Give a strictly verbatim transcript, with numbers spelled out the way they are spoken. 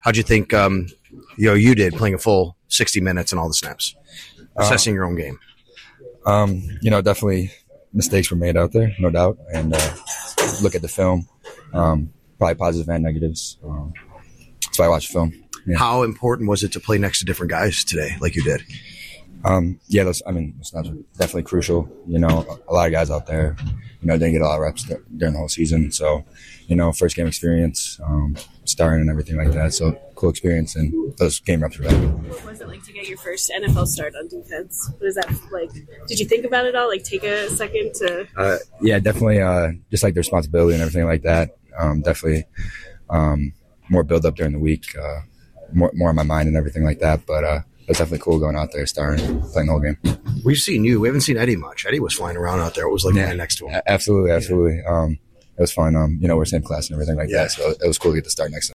how'd you think um, you know you did playing a full sixty minutes and all the snaps, assessing um, your own game? Um, you know, definitely mistakes were made out there, no doubt. And uh, look at the film, um, probably positives and negatives. Um, that's why I watch the film. Yeah. How important was it to play next to different guys today, like you did? Um, yeah, those, I mean, it's not definitely crucial. You know, a lot of guys out there, you know, didn't get a lot of reps during the whole season. So, you know, first game experience, um, starting and everything like that. So, cool experience, and those game reps were valuable. What was it like to get your first N F L start on defense? What is that like? Did you think about it all? Like, take a second to. Uh, yeah, definitely. Uh, just like the responsibility and everything like that. Um, definitely um, more build up during the week, uh, more more on my mind and everything like that. But uh, it was definitely cool going out there, starting, playing the whole game. We've seen you. We haven't seen Eddie much. Eddie was flying around out there. It was like yeah, right next to him. Absolutely, absolutely. Yeah. Um, it was fun. Um, you know, we're same class and everything like yeah. that, so it was cool to get to start next time.